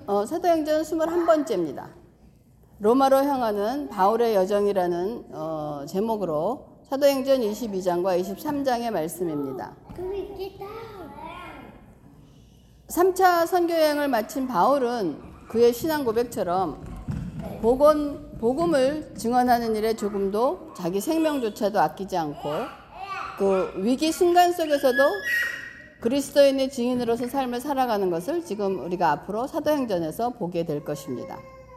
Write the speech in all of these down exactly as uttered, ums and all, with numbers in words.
어, 사도행전 이십일 번째입니다. 로마로 향하는 바울의 여정이라는 어, 제목으로 사도행전 이십이 장과 이십삼 장의 말씀입니다. 삼 차 선교여행을 마친 바울은 그의 신앙 고백처럼 복음, 복음을 증언하는 일에 조금도 자기 생명조차도 아끼지 않고 그 위기 순간 속에서도 그리스도인의 증인으로서 삶을 살아가는 것을 지금 우리가 앞으로 사도행전에서 보게 될 것입니다.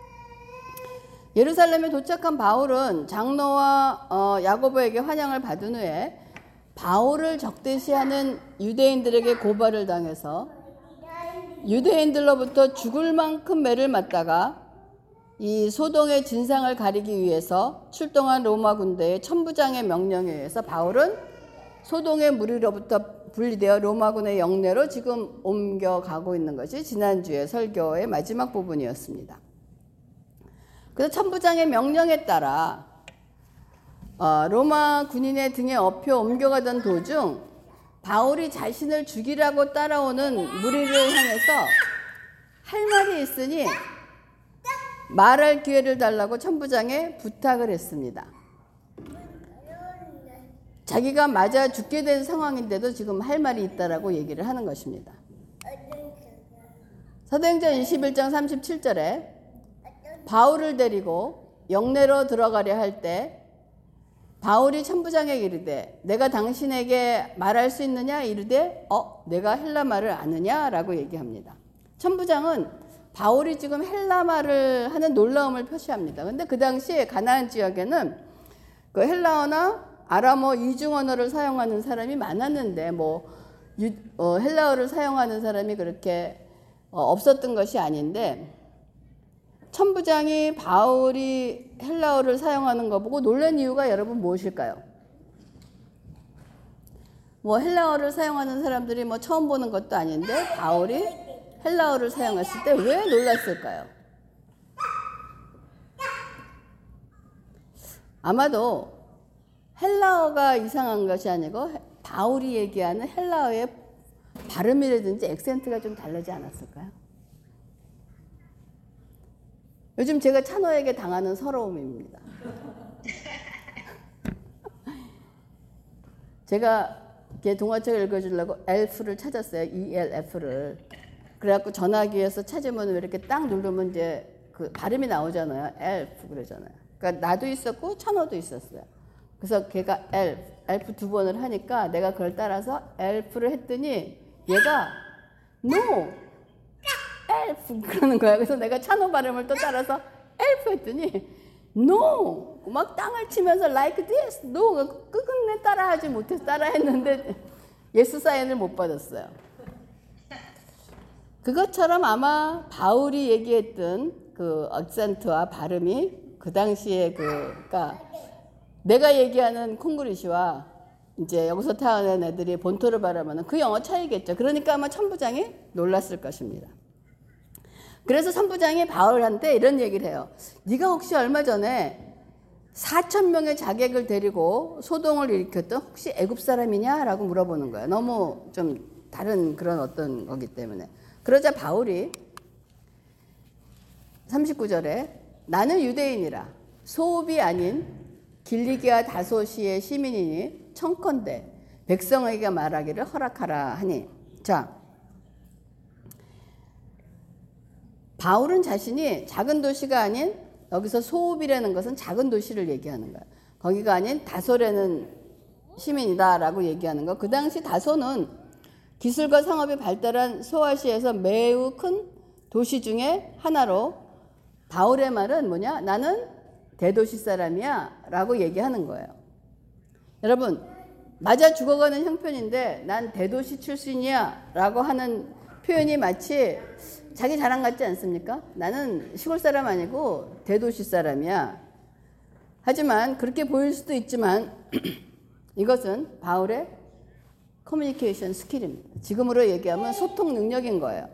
예루살렘에 도착한 바울은 장로와 어, 야고보에게 환영을 받은 후에 바울을 적대시하는 유대인들에게 고발을 당해서 유대인들로부터 죽을 만큼 매를 맞다가 이 소동의 진상을 가리기 위해서 출동한 로마 군대의 천부장의 명령에 의해서 바울은 소동의 무리로부터 분리되어 로마군의 영내로 지금 옮겨가고 있는 것이 지난주에 설교의 마지막 부분이었습니다. 그래서 천부장의 명령에 따라 어, 로마 군인의 등에 업혀 옮겨가던 도중 바울이 자신을 죽이라고 따라오는 무리를 향해서 할 말이 있으니 말할 기회를 달라고 천부장에 부탁을 했습니다. 자기가 맞아 죽게 된 상황인데도 지금 할 말이 있다라고 얘기를 하는 것입니다. 사도행전 이십일 장 삼십칠 절에 바울을 데리고 영내로 들어가려 할 때 바울이 천부장에게 이르되 내가 당신에게 말할 수 있느냐 이르되 어 내가 헬라말을 아느냐 라고 얘기합니다. 천부장은 바울이 지금 헬라말을 하는 놀라움을 표시합니다. 근데 그 당시에 가나안 지역에는 그 헬라어나 아람어 이중 언어를 사용하는 사람이 많았는데 뭐 유, 어, 헬라어를 사용하는 사람이 그렇게 어, 없었던 것이 아닌데 천부장이 바울이 헬라어를 사용하는 거 보고 놀란 이유가 여러분 무엇일까요? 뭐 헬라어를 사용하는 사람들이 뭐 처음 보는 것도 아닌데 바울이 헬라어를 사용했을 때 왜 놀랐을까요? 아마도 헬라어가 이상한 것이 아니고 바울이 얘기하는 헬라어의 발음이라든지 액센트가 좀 다르지 않았을까요? 요즘 제가 찬호에게 당하는 서러움입니다. 제가 걔 동화책 읽어주려고 엘프를 찾았어요. 이엘에프를. 그래갖고 전화기에서 찾으면 이렇게 딱 누르면 이제 그 발음이 나오잖아요. 엘프 그러잖아요. 그러니까 나도 있었고 찬호도 있었어요. 그래서 걔가 엘프, 엘프 두 번을 하니까 내가 그걸 따라서 엘프를 했더니 얘가 no, 엘프 그러는 거야. 그래서 내가 찬호 발음을 또 따라서 엘프 했더니 no, 막 땅을 치면서 like this, no, 끝끝내 따라하지 못해서 따라했는데 예스 사인을 못 받았어요. 그것처럼 아마 바울이 얘기했던 그 액센트와 발음이 그 당시에 그, 그러니까 내가 얘기하는 콩그리시와 이제 여기서 태어난 애들이 본토를 바라보는 그 영어 차이겠죠. 그러니까 아마 천부장이 놀랐을 것입니다. 그래서 천부장이 바울한테 이런 얘기를 해요. 네가 혹시 얼마 전에 사천 명의 자객을 데리고 소동을 일으켰던 혹시 애굽 사람이냐? 라고 물어보는 거예요. 너무 좀 다른 그런 어떤 거기 때문에. 그러자 바울이 삼십구 절에 나는 유대인이라 소읍이 아닌 길리기아 다소시의 시민이니 청컨대 백성에게 말하기를 허락하라 하니. 자, 바울은 자신이 작은 도시가 아닌 여기서 소읍이라는 것은 작은 도시를 얘기하는 거야. 거기가 아닌 다소라는 시민이다라고 얘기하는 거. 그 당시 다소는 기술과 상업이 발달한 소아시아에서 매우 큰 도시 중에 하나로 바울의 말은 뭐냐? 나는 대도시 사람이야 라고 얘기하는 거예요. 여러분, 맞아 죽어가는 형편인데 난 대도시 출신이야 라고 하는 표현이 마치 자기 자랑 같지 않습니까? 나는 시골 사람 아니고 대도시 사람이야. 하지만 그렇게 보일 수도 있지만 이것은 바울의 커뮤니케이션 스킬입니다. 지금으로 얘기하면 소통 능력인 거예요.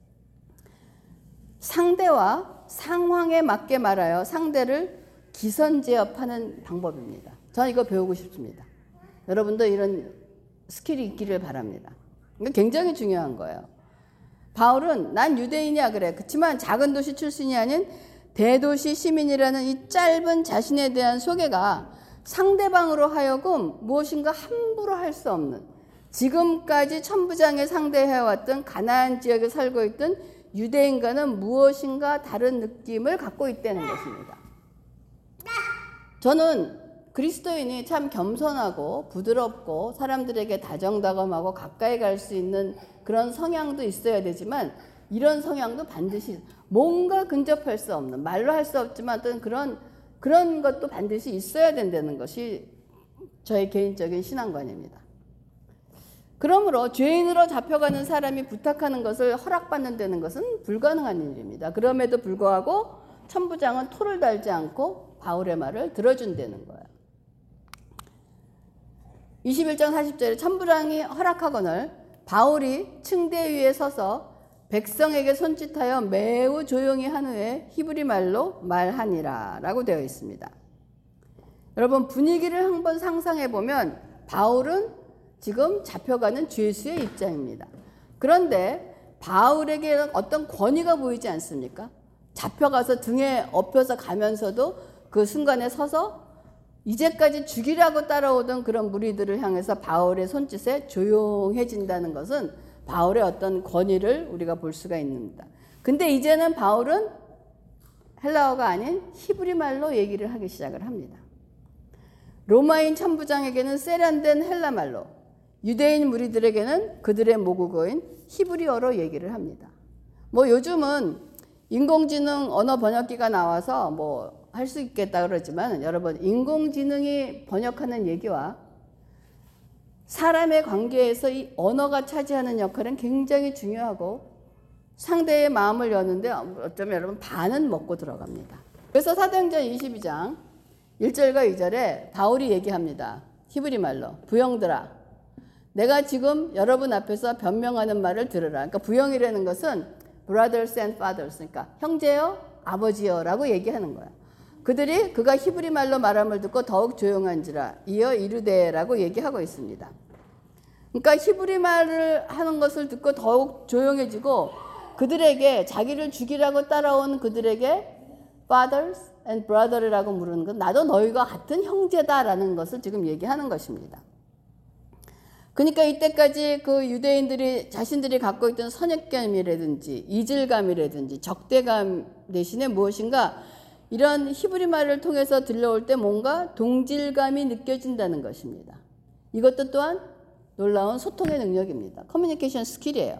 상대와 상황에 맞게 말하여 상대를 기선제압하는 방법입니다. 저는 이거 배우고 싶습니다. 여러분도 이런 스킬이 있기를 바랍니다. 이거 굉장히 중요한 거예요. 바울은 난 유대인이야 그래. 그렇지만 작은 도시 출신이 아닌 대도시 시민이라는 이 짧은 자신에 대한 소개가 상대방으로 하여금 무엇인가 함부로 할 수 없는, 지금까지 천부장에 상대해왔던 가나안 지역에 살고 있던 유대인과는 무엇인가 다른 느낌을 갖고 있다는 것입니다. 저는 그리스도인이 참 겸손하고 부드럽고 사람들에게 다정다감하고 가까이 갈 수 있는 그런 성향도 있어야 되지만, 이런 성향도 반드시 뭔가 근접할 수 없는, 말로 할 수 없지만 어떤 그런 그런 것도 반드시 있어야 된다는 것이 저의 개인적인 신앙관입니다. 그러므로 죄인으로 잡혀가는 사람이 부탁하는 것을 허락받는다는 것은 불가능한 일입니다. 그럼에도 불구하고 천부장은 토를 달지 않고 바울의 말을 들어준다는 거예요. 이십일 장 사십 절에 천부장이 허락하거늘 바울이 층대 위에 서서 백성에게 손짓하여 매우 조용히 한 후에 히브리 말로 말하니라 라고 되어 있습니다. 여러분, 분위기를 한번 상상해 보면 바울은 지금 잡혀가는 죄수의 입장입니다. 그런데 바울에게 어떤 권위가 보이지 않습니까? 잡혀가서 등에 엎여서 가면서도 그 순간에 서서 이제까지 죽이라고 따라오던 그런 무리들을 향해서 바울의 손짓에 조용해진다는 것은 바울의 어떤 권위를 우리가 볼 수가 있습니다. 근데 이제는 바울은 헬라어가 아닌 히브리 말로 얘기를 하기 시작을 합니다. 로마인 천부장에게는 세련된 헬라 말로, 유대인 무리들에게는 그들의 모국어인 히브리어로 얘기를 합니다. 뭐 요즘은 인공지능 언어 번역기가 나와서 뭐 할 수 있겠다 그러지만, 여러분, 인공지능이 번역하는 얘기와 사람의 관계에서 이 언어가 차지하는 역할은 굉장히 중요하고 상대의 마음을 여는데 어쩌면 여러분 반은 먹고 들어갑니다. 그래서 사도행전 이십이 장 일 절과 이 절에 바울이 얘기합니다. 히브리 말로, 부형들아, 내가 지금 여러분 앞에서 변명하는 말을 들으라. 그러니까 부형이라는 것은 brothers and fathers, 그러니까 형제여, 아버지여 라고 얘기하는 거야. 그들이 그가 히브리 말로 말함을 듣고 더욱 조용한지라 이어 이르되라고 얘기하고 있습니다. 그러니까 히브리 말을 하는 것을 듣고 더욱 조용해지고, 그들에게 자기를 죽이라고 따라온 그들에게 fathers and brother라고 부르는 건 나도 너희가 같은 형제다라는 것을 지금 얘기하는 것입니다. 그러니까 이때까지 그 유대인들이 자신들이 갖고 있던 선입견이라든지 이질감이라든지 적대감 대신에 무엇인가 이런 히브리 말을 통해서 들려올 때 뭔가 동질감이 느껴진다는 것입니다. 이것도 또한 놀라운 소통의 능력입니다. 커뮤니케이션 스킬이에요.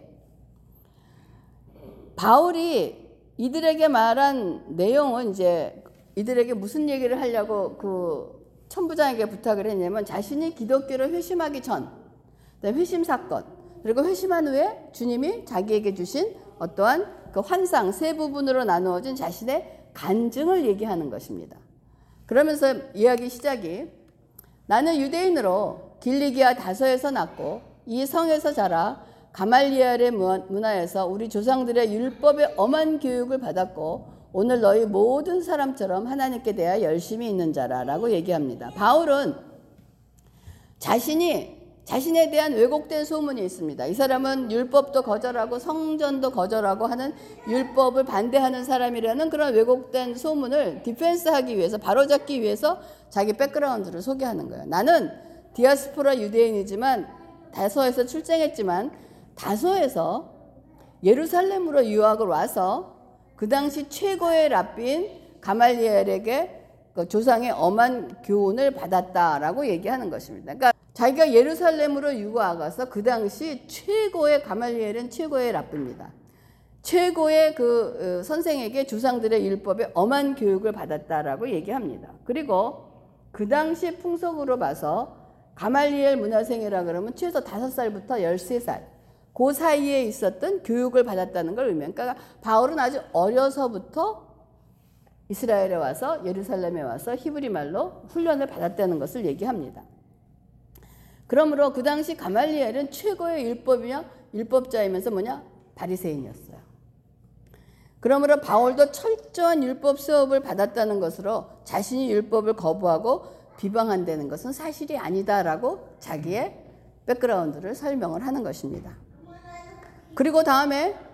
바울이 이들에게 말한 내용은 이제 이들에게 무슨 얘기를 하려고 그 천부장에게 부탁을 했냐면, 자신이 기독교를 회심하기 전, 회심 사건, 그리고 회심한 후에 주님이 자기에게 주신 어떠한 그 환상 세 부분으로 나누어진 자신의 간증을 얘기하는 것입니다. 그러면서 이야기 시작이, 나는 유대인으로 길리기아 다소에서 났고 이 성에서 자라 가말리엘의 문화에서 우리 조상들의 율법의 엄한 교육을 받았고 오늘 너희 모든 사람처럼 하나님께 대하여 열심히 있는 자라라고 얘기합니다. 바울은 자신이 자신에 대한 왜곡된 소문이 있습니다. 이 사람은 율법도 거절하고 성전도 거절하고 하는 율법을 반대하는 사람이라는 그런 왜곡된 소문을 디펜스하기 위해서, 바로잡기 위해서 자기 백그라운드를 소개하는 거예요. 나는 디아스포라 유대인이지만 다소에서 출생했지만 다소에서 예루살렘으로 유학을 와서 그 당시 최고의 랍비인 가말리엘에게 그 조상의 엄한 교훈을 받았다라고 얘기하는 것입니다. 그러니까 자기가 예루살렘으로 유학 가서 그 당시 최고의, 가말리엘은 최고의 랍비입니다. 최고의 그 선생에게 조상들의 율법에 엄한 교육을 받았다라고 얘기합니다. 그리고 그 당시 풍속으로 봐서 가말리엘 문화생이라 그러면 최소 다섯 살부터 열세 살 그 사이에 있었던 교육을 받았다는 걸 의미합니다. 그러니까 바울은 아주 어려서부터 이스라엘에 와서, 예루살렘에 와서 히브리 말로 훈련을 받았다는 것을 얘기합니다. 그러므로 그 당시 가말리엘은 최고의 율법이며 율법자이면서 뭐냐? 바리새인이었어요. 그러므로 바울도 철저한 율법 수업을 받았다는 것으로 자신이 율법을 거부하고 비방한다는 것은 사실이 아니다라고 자기의 백그라운드를 설명을 하는 것입니다. 그리고 다음에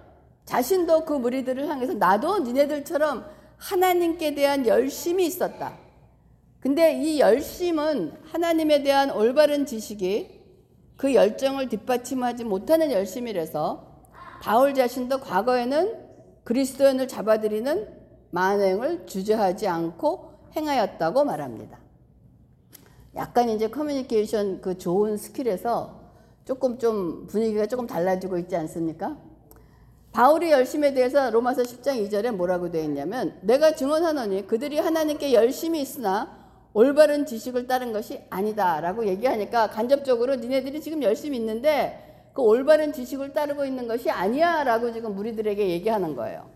자신도 그 무리들을 향해서 나도 니네들처럼 하나님께 대한 열심이 있었다. 근데 이 열심은 하나님에 대한 올바른 지식이 그 열정을 뒷받침하지 못하는 열심이라서 바울 자신도 과거에는 그리스도인을 잡아들이는 만행을 주저하지 않고 행하였다고 말합니다. 약간 이제 커뮤니케이션 그 좋은 스킬에서 조금 좀 분위기가 조금 달라지고 있지 않습니까? 바울의 열심에 대해서 로마서 십 장 이 절에 뭐라고 되어 있냐면 내가 증언하노니 그들이 하나님께 열심이 있으나 올바른 지식을 따른 것이 아니다 라고 얘기하니까 간접적으로 니네들이 지금 열심히 있는데 그 올바른 지식을 따르고 있는 것이 아니야 라고 지금 무리들에게 얘기하는 거예요.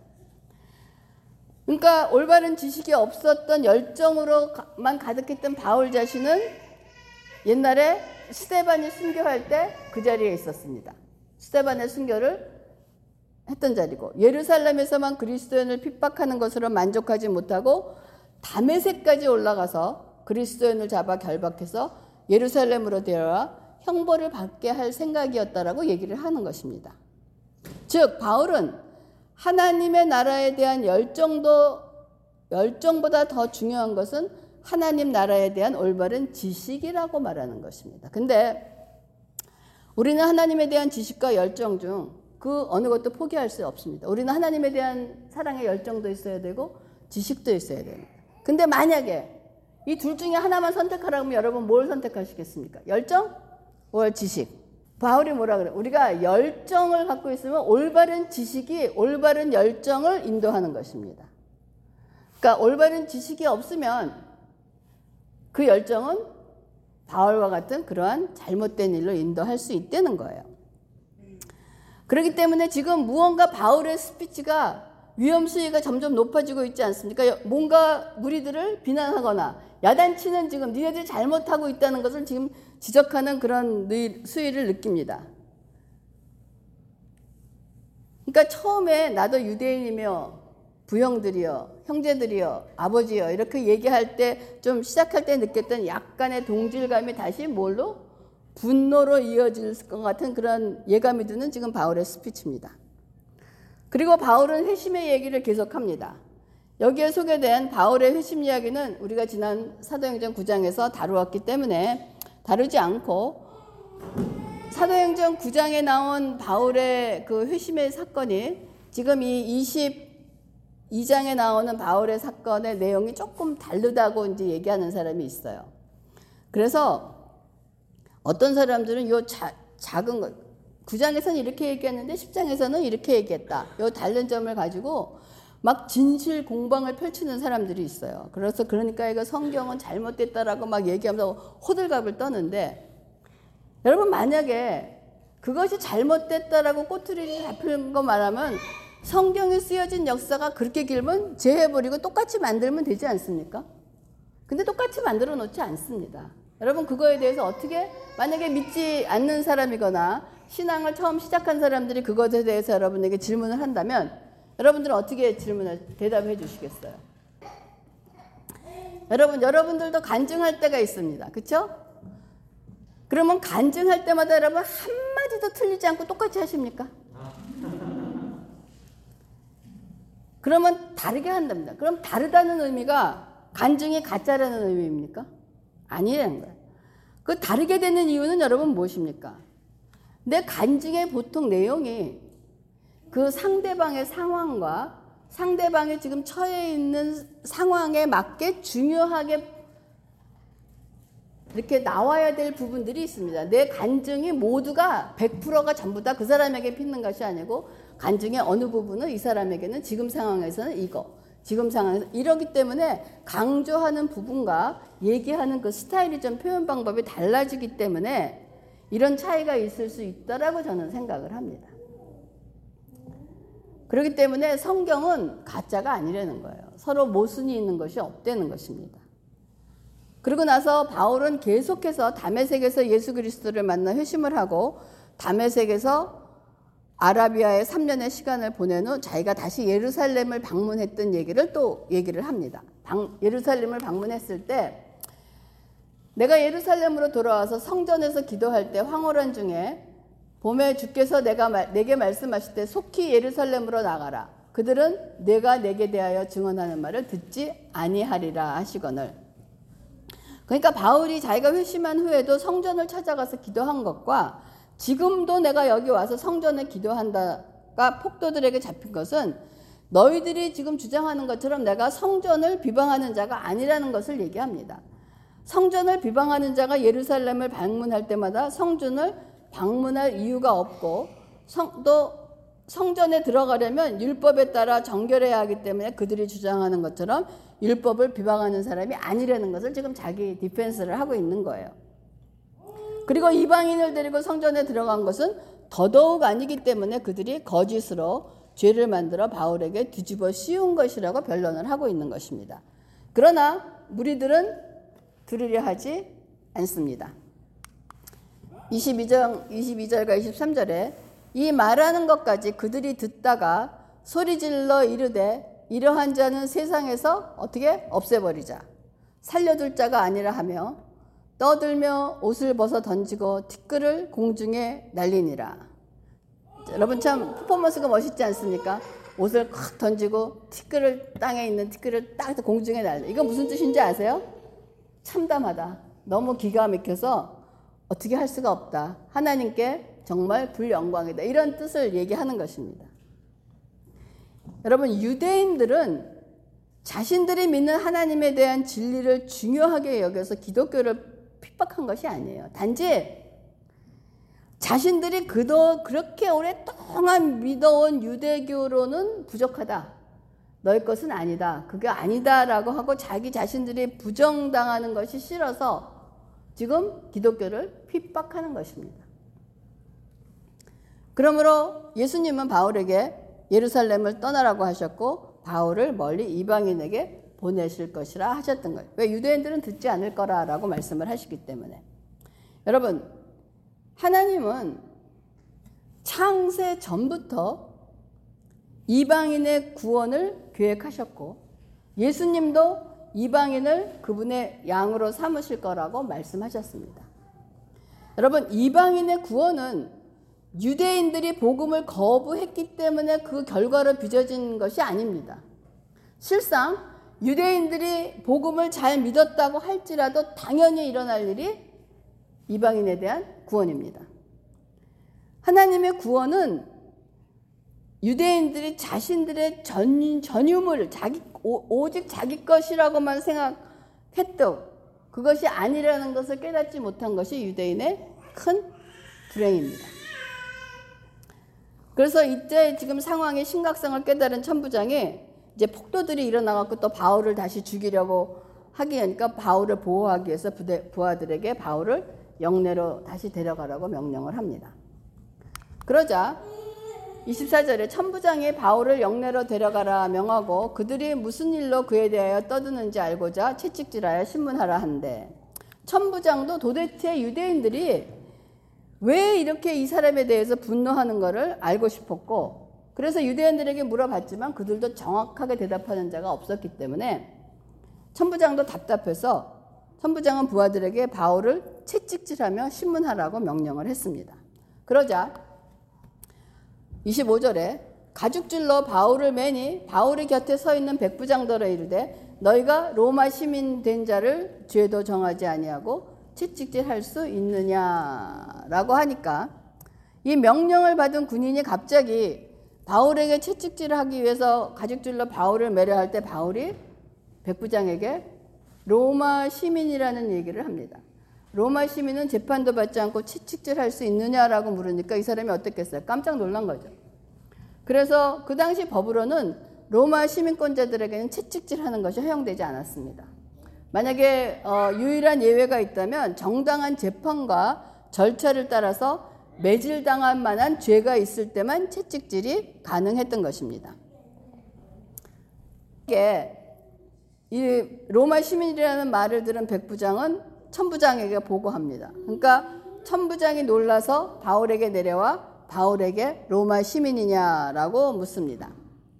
그러니까 올바른 지식이 없었던 열정으로만 가득했던 바울 자신은 옛날에 스데반이 순교할 때 그 자리에 있었습니다. 스데반의 순교를 했던 자리고 예루살렘에서만 그리스도인을 핍박하는 것으로 만족하지 못하고 다메섹까지 올라가서 그리스도인을 잡아 결박해서 예루살렘으로 데려와 형벌을 받게 할 생각이었다라고 얘기를 하는 것입니다. 즉 바울은 하나님의 나라에 대한 열정도 열정보다 더 중요한 것은 하나님 나라에 대한 올바른 지식이라고 말하는 것입니다. 근데 우리는 하나님에 대한 지식과 열정 중 그 어느 것도 포기할 수 없습니다. 우리는 하나님에 대한 사랑의 열정도 있어야 되고 지식도 있어야 됩니다. 근데 만약에 이 둘 중에 하나만 선택하라면 여러분 뭘 선택하시겠습니까? 열정? or 지식? 바울이 뭐라 그래요? 우리가 열정을 갖고 있으면 올바른 지식이 올바른 열정을 인도하는 것입니다. 그러니까 올바른 지식이 없으면 그 열정은 바울과 같은 그러한 잘못된 일로 인도할 수 있다는 거예요. 그렇기 때문에 지금 무언가 바울의 스피치가 위험 수위가 점점 높아지고 있지 않습니까? 뭔가 무리들을 비난하거나 야단치는 지금 니네들이 잘못하고 있다는 것을 지금 지적하는 그런 수위를 느낍니다. 그러니까 처음에 나도 유대인이며 부형들이여 형제들이여 아버지여 이렇게 얘기할 때 좀 시작할 때 느꼈던 약간의 동질감이 다시 뭘로? 분노로 이어질 것 같은 그런 예감이 드는 지금 바울의 스피치입니다. 그리고 바울은 회심의 얘기를 계속합니다. 여기에 소개된 바울의 회심 이야기는 우리가 지난 사도행전 구 장에서 다루었기 때문에 다루지 않고 사도행전 구 장에 나온 바울의 그 회심의 사건이 지금 이 이십이 장에 나오는 바울의 사건의 내용이 조금 다르다고 이제 얘기하는 사람이 있어요. 그래서 어떤 사람들은 요 자, 작은 것, 구 장에서는 이렇게 얘기했는데 십 장에서는 이렇게 얘기했다. 요 다른 점을 가지고 막 진실 공방을 펼치는 사람들이 있어요. 그래서 그러니까 이거 성경은 잘못됐다라고 막 얘기하면서 호들갑을 떠는데 여러분 만약에 그것이 잘못됐다라고 꼬투리를 잡히는 거 말하면 성경에 쓰여진 역사가 그렇게 길면 재해버리고 똑같이 만들면 되지 않습니까? 근데 똑같이 만들어 놓지 않습니다. 여러분 그거에 대해서 어떻게 만약에 믿지 않는 사람이거나 신앙을 처음 시작한 사람들이 그것에 대해서 여러분에게 질문을 한다면 여러분들은 어떻게 질문을 대답해 주시겠어요? 여러분 여러분들도 간증할 때가 있습니다. 그렇죠? 그러면 간증할 때마다 여러분 한마디도 틀리지 않고 똑같이 하십니까? 그러면 다르게 한답니다. 그럼 다르다는 의미가 간증이 가짜라는 의미입니까? 아니라는 거예요. 그 다르게 되는 이유는 여러분 무엇입니까? 내 간증의 보통 내용이 그 상대방의 상황과 상대방이 지금 처해 있는 상황에 맞게 중요하게 이렇게 나와야 될 부분들이 있습니다. 내 간증이 모두가 백 퍼센트가 전부 다 그 사람에게 핏는 것이 아니고 간증의 어느 부분은 이 사람에게는 지금 상황에서는 이거 지금 상황에서 이러기 때문에 강조하는 부분과 얘기하는 그 스타일이 좀 표현 방법이 달라지기 때문에 이런 차이가 있을 수 있다라고 저는 생각을 합니다. 그렇기 때문에 성경은 가짜가 아니라는 거예요. 서로 모순이 있는 것이 없다는 것입니다. 그리고 나서 바울은 계속해서 다메섹에서 예수 그리스도를 만나 회심을 하고 다메섹에서 아라비아에 삼 년의 시간을 보낸 후 자기가 다시 예루살렘을 방문했던 얘기를 또 얘기를 합니다. 방, 예루살렘을 방문했을 때 내가 예루살렘으로 돌아와서 성전에서 기도할 때 황홀한 중에 봄에 주께서 내가 말, 내게 말씀하실 때 속히 예루살렘으로 나가라. 그들은 내가 내게 대하여 증언하는 말을 듣지 아니하리라 하시거늘. 그러니까 바울이 자기가 회심한 후에도 성전을 찾아가서 기도한 것과 지금도 내가 여기 와서 성전에 기도한다가 폭도들에게 잡힌 것은 너희들이 지금 주장하는 것처럼 내가 성전을 비방하는 자가 아니라는 것을 얘기합니다. 성전을 비방하는 자가 예루살렘을 방문할 때마다 성전을 방문할 이유가 없고 성, 또 성전에 들어가려면 율법에 따라 정결해야 하기 때문에 그들이 주장하는 것처럼 율법을 비방하는 사람이 아니라는 것을 지금 자기 디펜스를 하고 있는 거예요. 그리고 이방인을 데리고 성전에 들어간 것은 더더욱 아니기 때문에 그들이 거짓으로 죄를 만들어 바울에게 뒤집어 씌운 것이라고 변론을 하고 있는 것입니다. 그러나 무리들은 들으려 하지 않습니다. 이십이 절, 이십이 절과 이십삼 절에 이 말하는 것까지 그들이 듣다가 소리질러 이르되 이러한 자는 세상에서 어떻게 없애버리자. 살려둘 자가 아니라 하며 떠들며 옷을 벗어 던지고 티끌을 공중에 날리니라. 여러분 참 퍼포먼스가 멋있지 않습니까? 옷을 콱 던지고 티끌을 땅에 있는 티끌을 딱 공중에 날려. 이거 무슨 뜻인지 아세요? 참담하다. 너무 기가 막혀서 어떻게 할 수가 없다. 하나님께 정말 불영광이다. 이런 뜻을 얘기하는 것입니다. 여러분 유대인들은 자신들이 믿는 하나님에 대한 진리를 중요하게 여겨서 기독교를 핍박한 것이 아니에요. 단지 자신들이 그도 그렇게 오랫동안 믿어온 유대교로는 부족하다. 너희 것은 아니다. 그게 아니다라고 하고 자기 자신들이 부정당하는 것이 싫어서 지금 기독교를 핍박하는 것입니다. 그러므로 예수님은 바울에게 예루살렘을 떠나라고 하셨고 바울을 멀리 이방인에게 보내실 것이라 하셨던 거예요. 왜? 유대인들은 듣지 않을 거라라고 말씀을 하시기 때문에. 여러분 하나님은 창세 전부터 이방인의 구원을 계획하셨고 예수님도 이방인을 그분의 양으로 삼으실 거라고 말씀하셨습니다. 여러분 이방인의 구원은 유대인들이 복음을 거부했기 때문에 그 결과로 빚어진 것이 아닙니다. 실상 유대인들이 복음을 잘 믿었다고 할지라도 당연히 일어날 일이 이방인에 대한 구원입니다. 하나님의 구원은 유대인들이 자신들의 전, 전유물, 자기, 오, 오직 자기 것이라고만 생각했도 그것이 아니라는 것을 깨닫지 못한 것이 유대인의 큰 불행입니다. 그래서 이때 지금 상황의 심각성을 깨달은 천부장이 이제 폭도들이 일어나갖고 또 바울을 다시 죽이려고 하기 하니까 바울을 보호하기 위해서 부대, 부하들에게 바울을 영내로 다시 데려가라고 명령을 합니다. 그러자 이십사 절에 천부장이 바울을 영내로 데려가라 명하고 그들이 무슨 일로 그에 대하여 떠드는지 알고자 채찍질하여 신문하라 한대. 천부장도 도대체 유대인들이 왜 이렇게 이 사람에 대해서 분노하는 것을 알고 싶었고 그래서 유대인들에게 물어봤지만 그들도 정확하게 대답하는 자가 없었기 때문에 천부장도 답답해서 천부장은 부하들에게 바울을 채찍질하며 신문하라고 명령을 했습니다. 그러자 이십오 절에 가죽줄로 바울을 매니 바울의 곁에 서 있는 백부장들어 이르되 너희가 로마 시민 된 자를 죄도 정하지 아니하고 채찍질할 수 있느냐라고 하니까 이 명령을 받은 군인이 갑자기 바울에게 채찍질을 하기 위해서 가죽줄로 바울을 매려 할 때 바울이 백부장에게 로마 시민이라는 얘기를 합니다. 로마 시민은 재판도 받지 않고 채찍질할 수 있느냐라고 물으니까 이 사람이 어떻겠어요? 깜짝 놀란 거죠. 그래서 그 당시 법으로는 로마 시민권자들에게는 채찍질하는 것이 허용되지 않았습니다. 만약에 어, 유일한 예외가 있다면 정당한 재판과 절차를 따라서 매질당할 만한 죄가 있을 때만 채찍질이 가능했던 것입니다. 이게 이 로마 시민이라는 말을 들은 백부장은 천부장에게 보고합니다. 그러니까 천부장이 놀라서 바울에게 내려와 바울에게 로마 시민이냐라고 묻습니다.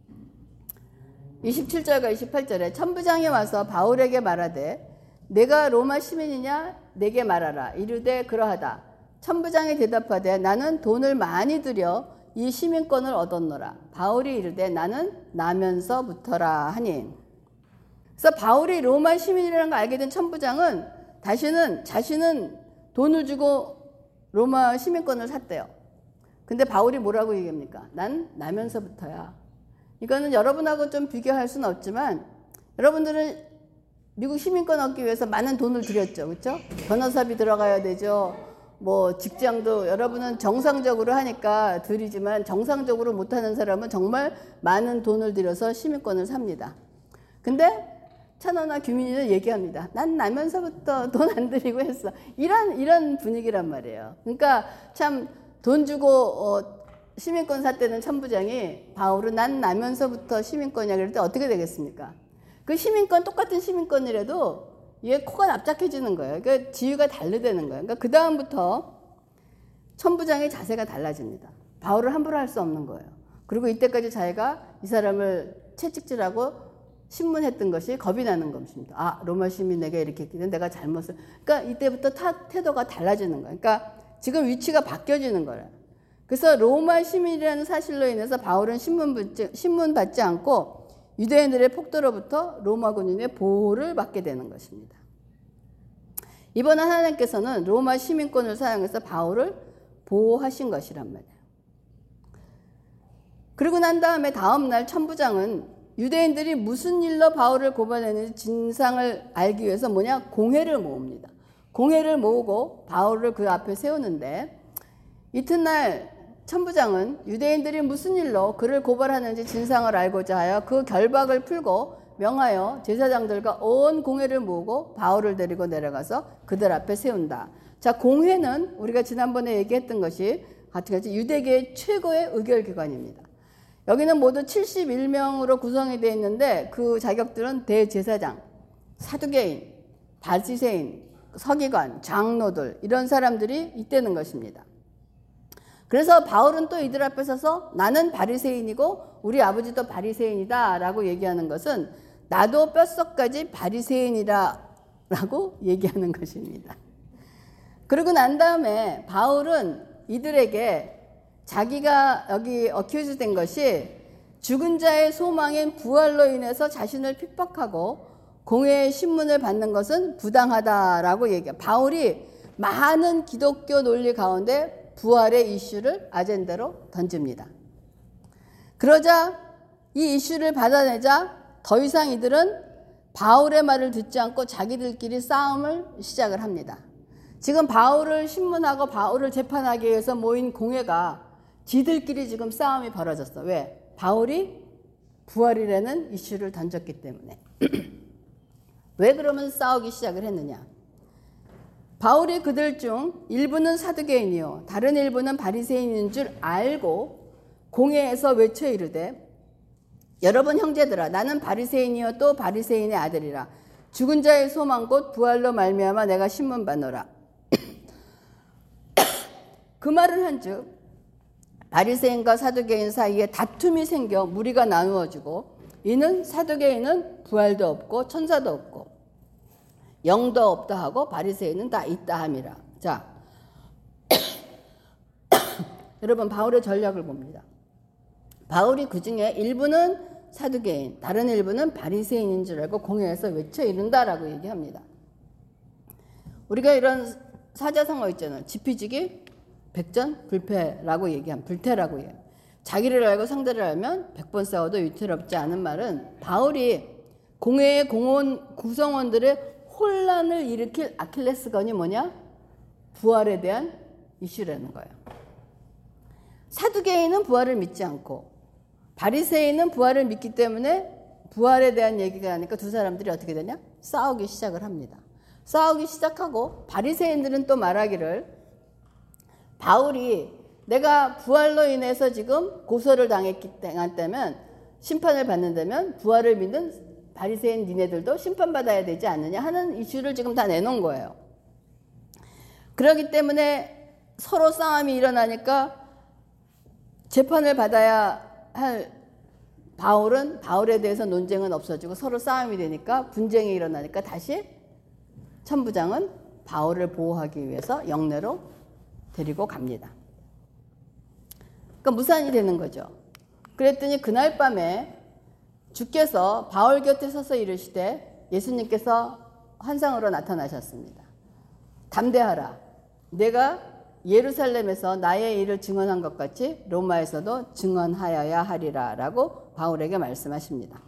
이십칠 절과 이십팔 절에 천부장이 와서 바울에게 말하되 내가 로마 시민이냐 내게 말하라. 이르되 그러하다. 천부장이 대답하되 나는 돈을 많이 들여 이 시민권을 얻었노라. 바울이 이르되 나는 나면서부터라 하니. 그래서 바울이 로마 시민이라는 걸 알게 된 천부장은 다시는 자신은 돈을 주고 로마 시민권을 샀대요. 근데 바울이 뭐라고 얘기합니까? 난 나면서부터야. 이거는 여러분하고 좀 비교할 수는 없지만 여러분들은 미국 시민권 얻기 위해서 많은 돈을 들였죠. 그렇죠? 변호사비 들어가야 되죠. 뭐 직장도 여러분은 정상적으로 하니까 들이지만 정상적으로 못하는 사람은 정말 많은 돈을 들여서 시민권을 삽니다. 근데 찬호나 규민이는 얘기합니다. 난 나면서부터 돈 안 들이고 했어. 이런 이런 분위기란 말이에요. 그러니까 참 돈 주고 어, 시민권 샀다는 천부장이 바울은 난 나면서부터 시민권이야 그럴 때 어떻게 되겠습니까? 그 시민권 똑같은 시민권이라도 얘 코가 납작해지는 거예요. 그러니까 지위가 다르다는 거예요. 그러니까 그 다음부터 천부장의 자세가 달라집니다. 바울을 함부로 할 수 없는 거예요. 그리고 이때까지 자기가 이 사람을 채찍질하고 신문했던 것이 겁이 나는 것입니다. 아, 로마 시민에게 이렇게 했기 때문에 내가 잘못을. 그러니까 이때부터 타, 태도가 달라지는 거예요. 그러니까 지금 위치가 바뀌어지는 거예요. 그래서 로마 시민이라는 사실로 인해서 바울은 신문 받지, 신문 받지 않고 유대인들의 폭도로부터 로마 군인의 보호를 받게 되는 것입니다. 이번에 하나님께서는 로마 시민권을 사용해서 바울을 보호하신 것이란 말이에요. 그리고 난 다음에 다음 날 천부장은 유대인들이 무슨 일로 바울을 고발했는지 진상을 알기 위해서 뭐냐? 공회를 모읍니다. 공회를 모으고 바울을 그 앞에 세우는데 이튿날 천부장은 유대인들이 무슨 일로 그를 고발하는지 진상을 알고자 하여 그 결박을 풀고 명하여 제사장들과 온 공회를 모으고 바울을 데리고 내려가서 그들 앞에 세운다. 자, 공회는 우리가 지난번에 얘기했던 것이 같이 유대계의 최고의 의결기관입니다. 여기는 모두 칠십일 명으로 구성이 되어 있는데 그 자격들은 대제사장, 사두개인, 바리새인, 서기관, 장로들 이런 사람들이 있다는 것입니다. 그래서 바울은 또 이들 앞에 서서 나는 바리새인이고 우리 아버지도 바리새인이다 라고 얘기하는 것은 나도 뼛속까지 바리새인이라 라고 얘기하는 것입니다. 그러고 난 다음에 바울은 이들에게 자기가 여기 어큐즈 된 것이 죽은 자의 소망인 부활로 인해서 자신을 핍박하고 공회의 신문을 받는 것은 부당하다라고 얘기해요. 바울이 많은 기독교 논리 가운데 부활의 이슈를 아젠다로 던집니다. 그러자 이 이슈를 받아내자 더 이상 이들은 바울의 말을 듣지 않고 자기들끼리 싸움을 시작을 합니다. 지금 바울을 신문하고 바울을 재판하기 위해서 모인 공회가 지들끼리 지금 싸움이 벌어졌어. 왜? 바울이 부활이라는 이슈를 던졌기 때문에. 왜 그러면 싸우기 시작을 했느냐? 바울이 그들 중 일부는 사두개인이요 다른 일부는 바리새인인 줄 알고 공회에서 외쳐 이르되 여러분 형제들아 나는 바리새인이요 또 바리새인의 아들이라 죽은 자의 소망 곧 부활로 말미암아 내가 신문 받노라. 그 말을 한즉 바리새인과 사두개인 사이에 다툼이 생겨 무리가 나누어지고 이는 사두개인은 부활도 없고 천사도 없고 영도 없다 하고 바리새인은 다 있다 함이라. 자, 여러분 바울의 전략을 봅니다. 바울이 그 중에 일부는 사두개인, 다른 일부는 바리새인인 줄 알고 공회에서 외쳐 이른다라고 얘기합니다. 우리가 이런 사자성어 있잖아요. 지피지기, 백전불패라고 얘기함. 불태라고 얘기해요. 자기를 알고 상대를 알면 백 번 싸워도 위태롭지 않은 말은 바울이 공회의 공원 구성원들의 혼란을 일으킬 아킬레스건이 뭐냐? 부활에 대한 이슈라는 거예요. 사두개인은 부활을 믿지 않고 바리새인은 부활을 믿기 때문에 부활에 대한 얘기가 하니까 두 사람들이 어떻게 되냐? 싸우기 시작을 합니다. 싸우기 시작하고 바리새인들은 또 말하기를 바울이 내가 부활로 인해서 지금 고소를 당했기 당했다면 심판을 받는다면 부활을 믿는 바리새인 니네들도 심판받아야 되지 않느냐 하는 이슈를 지금 다 내놓은 거예요. 그렇기 때문에 서로 싸움이 일어나니까 재판을 받아야 할 바울은 바울에 대해서 논쟁은 없어지고 서로 싸움이 되니까 분쟁이 일어나니까 다시 천부장은 바울을 보호하기 위해서 영내로 데리고 갑니다. 그러니까 무산이 되는 거죠. 그랬더니 그날 밤에 주께서 바울 곁에 서서 이르시되 예수님께서 환상으로 나타나셨습니다. 담대하라. 내가 예루살렘에서 나의 일을 증언한 것 같이 로마에서도 증언하여야 하리라 라고 바울에게 말씀하십니다.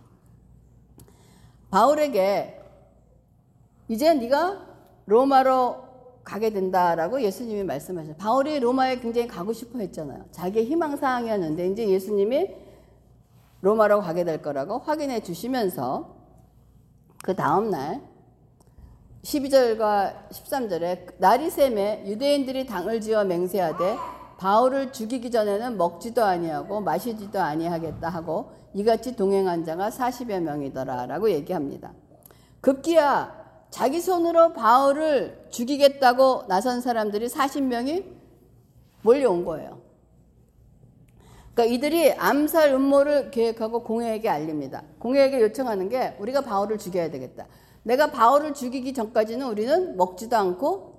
바울에게 이제 네가 로마로 가게 된다라고 예수님이 말씀하셨어요. 바울이 로마에 굉장히 가고 싶어 했잖아요. 자기의 희망사항이었는데 이제 예수님이 로마로 가게 될 거라고 확인해 주시면서 그 다음날 십이 절과 십삼 절에 날이 샘에 유대인들이 당을 지어 맹세하되 바울을 죽이기 전에는 먹지도 아니하고 마시지도 아니하겠다 하고 이같이 동행한 자가 사십여 명이더라 라고 얘기합니다. 급기야 자기 손으로 바울을 죽이겠다고 나선 사람들이 사십 명이 몰려온 거예요. 그러니까 이들이 암살 음모를 계획하고 공회에게 알립니다. 공회에게 요청하는 게 우리가 바울을 죽여야 되겠다. 내가 바울을 죽이기 전까지는 우리는 먹지도 않고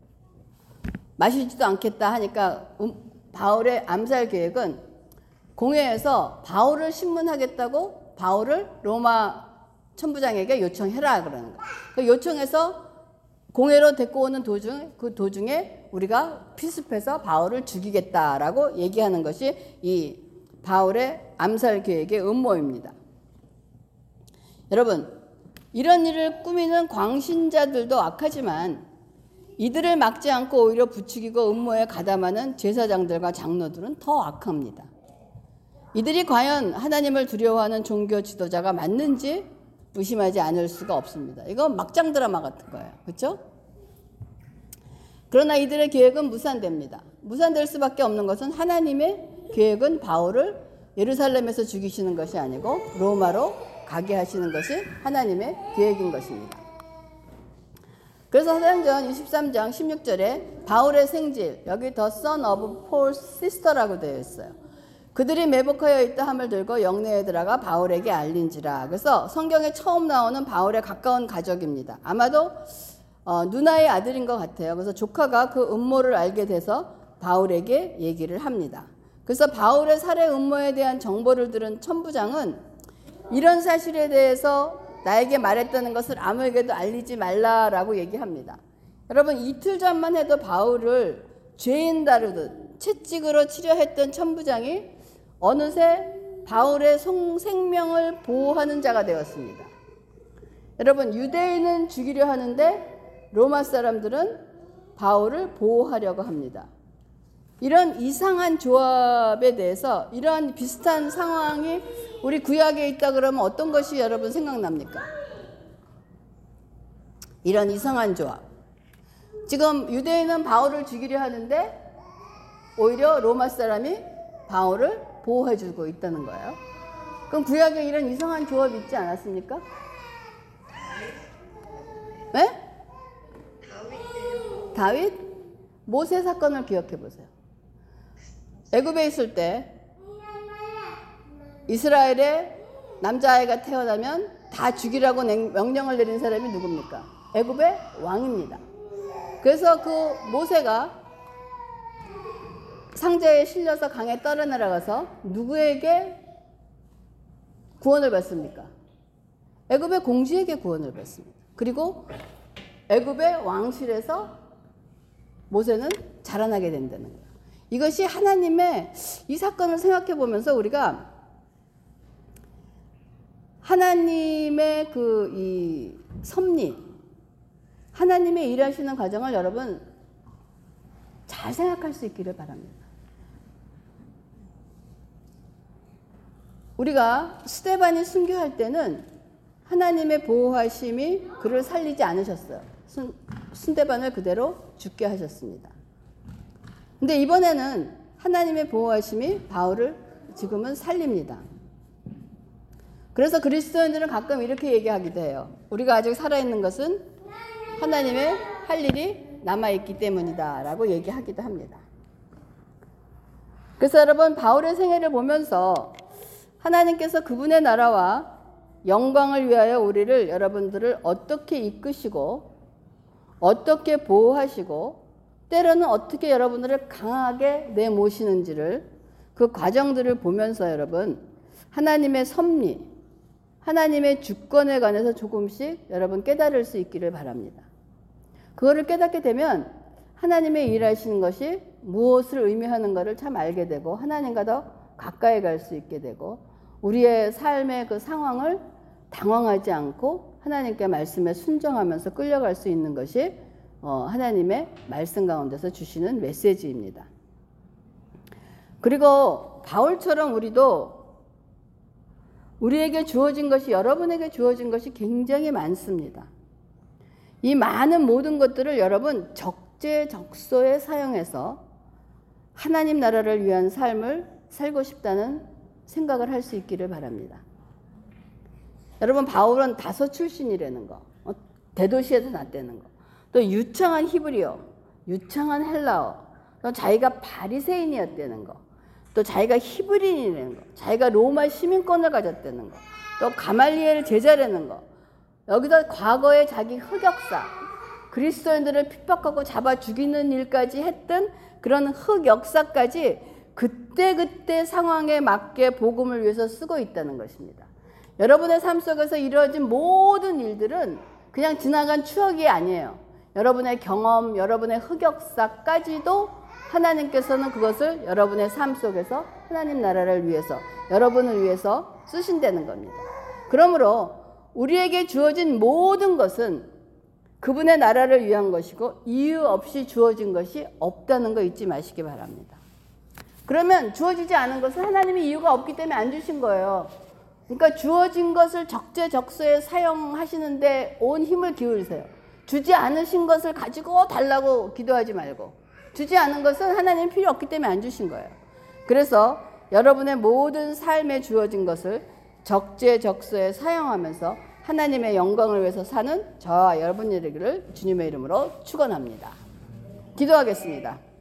마시지도 않겠다 하니까 음, 바울의 암살 계획은 공회에서 바울을 신문하겠다고 바울을 로마 천부장에게 요청해라 그러는 거예요. 그 요청해서 공회로 데리고 오는 도중, 그 도중에 우리가 필습해서 바울을 죽이겠다라고 얘기하는 것이 이 바울의 암살 계획의 음모입니다. 여러분, 이런 일을 꾸미는 광신자들도 악하지만 이들을 막지 않고 오히려 부추기고 음모에 가담하는 제사장들과 장로들은 더 악합니다. 이들이 과연 하나님을 두려워하는 종교 지도자가 맞는지 의심하지 않을 수가 없습니다. 이건 막장 드라마 같은 거예요. 그렇죠? 그러나 이들의 계획은 무산됩니다. 무산될 수밖에 없는 것은 하나님의 계획은 바울을 예루살렘에서 죽이시는 것이 아니고 로마로 가게 하시는 것이 하나님의 계획인 것입니다. 그래서 사도행전 이십삼 장 십육 절에 바울의 생질, 여기 the son of Paul's sister라고 되어 있어요. 그들이 매복하여 있다 함을 들고 영내에 들어가 바울에게 알린지라. 그래서 성경에 처음 나오는 바울의 가까운 가족입니다. 아마도 어, 누나의 아들인 것 같아요. 그래서 조카가 그 음모를 알게 돼서 바울에게 얘기를 합니다. 그래서 바울의 살해 음모에 대한 정보를 들은 천부장은 이런 사실에 대해서 나에게 말했다는 것을 아무에게도 알리지 말라라고 얘기합니다. 여러분, 이틀 전만 해도 바울을 죄인 다루듯 채찍으로 치려했던 천부장이 어느새 바울의 생명을 보호하는 자가 되었습니다. 여러분, 유대인은 죽이려 하는데 로마 사람들은 바울을 보호하려고 합니다. 이런 이상한 조합에 대해서 이러한 비슷한 상황이 우리 구약에 있다 그러면 어떤 것이 여러분 생각납니까? 이런 이상한 조합. 지금 유대인은 바울을 죽이려 하는데 오히려 로마 사람이 바울을 보호해주고 있다는 거예요. 그럼 구약에 이런 이상한 조합이 있지 않았습니까? 네? 다윗? 모세 사건을 기억해 보세요. 애굽에 있을 때 이스라엘의 남자아이가 태어나면 다 죽이라고 명령을 내린 사람이 누굽니까? 애굽의 왕입니다. 그래서 그 모세가 상자에 실려서 강에 떨어 내려가서 누구에게 구원을 받습니까? 애굽의 공주에게 구원을 받습니다. 그리고 애굽의 왕실에서 모세는 자라나게 된다는 거예요. 이것이 하나님의 이 사건을 생각해 보면서 우리가 하나님의 그 이 섭리, 하나님의 일하시는 과정을 여러분 잘 생각할 수 있기를 바랍니다. 우리가 스데반이 순교할 때는 하나님의 보호하심이 그를 살리지 않으셨어요. 스데반을 그대로 죽게 하셨습니다. 근데 이번에는 하나님의 보호하심이 바울을 지금은 살립니다. 그래서 그리스도인들은 가끔 이렇게 얘기하기도 해요. 우리가 아직 살아있는 것은 하나님의 할 일이 남아있기 때문이다 라고 얘기하기도 합니다. 그래서 여러분, 바울의 생애를 보면서 하나님께서 그분의 나라와 영광을 위하여 우리를, 여러분들을 어떻게 이끄시고 어떻게 보호하시고 때로는 어떻게 여러분들을 강하게 내모시는지를 그 과정들을 보면서 여러분 하나님의 섭리, 하나님의 주권에 관해서 조금씩 여러분 깨달을 수 있기를 바랍니다. 그거를 깨닫게 되면 하나님의 일하시는 것이 무엇을 의미하는가를 참 알게 되고 하나님과 더 가까이 갈 수 있게 되고 우리의 삶의 그 상황을 당황하지 않고 하나님께 말씀에 순종하면서 끌려갈 수 있는 것이 하나님의 말씀 가운데서 주시는 메시지입니다. 그리고 바울처럼 우리도 우리에게 주어진 것이 여러분에게 주어진 것이 굉장히 많습니다. 이 많은 모든 것들을 여러분 적재적소에 사용해서 하나님 나라를 위한 삶을 살고 싶다는 생각을 할 수 있기를 바랍니다. 여러분 바울은 다소 출신이라는 거, 대도시에서 났다는 거, 또 유창한 히브리어, 유창한 헬라어, 또 자기가 바리새인이었다는 거, 또 자기가 히브리인이라는 거, 자기가 로마 시민권을 가졌다는 거, 또 가말리엘 제자라는 거, 여기서 과거의 자기 흑역사, 그리스도인들을 핍박하고 잡아 죽이는 일까지 했던 그런 흑역사까지 그때그때 상황에 맞게 복음을 위해서 쓰고 있다는 것입니다. 여러분의 삶 속에서 이루어진 모든 일들은 그냥 지나간 추억이 아니에요. 여러분의 경험, 여러분의 흑역사까지도 하나님께서는 그것을 여러분의 삶 속에서 하나님 나라를 위해서, 여러분을 위해서 쓰신다는 겁니다. 그러므로 우리에게 주어진 모든 것은 그분의 나라를 위한 것이고 이유 없이 주어진 것이 없다는 거 잊지 마시기 바랍니다. 그러면 주어지지 않은 것은 하나님이 이유가 없기 때문에 안 주신 거예요. 그러니까 주어진 것을 적재적소에 사용하시는데 온 힘을 기울이세요. 주지 않으신 것을 가지고 달라고 기도하지 말고, 주지 않은 것은 하나님 필요 없기 때문에 안 주신 거예요. 그래서 여러분의 모든 삶에 주어진 것을 적재적소에 사용하면서 하나님의 영광을 위해서 사는 저와 여러분이 되기를 주님의 이름으로 축원합니다. 기도하겠습니다.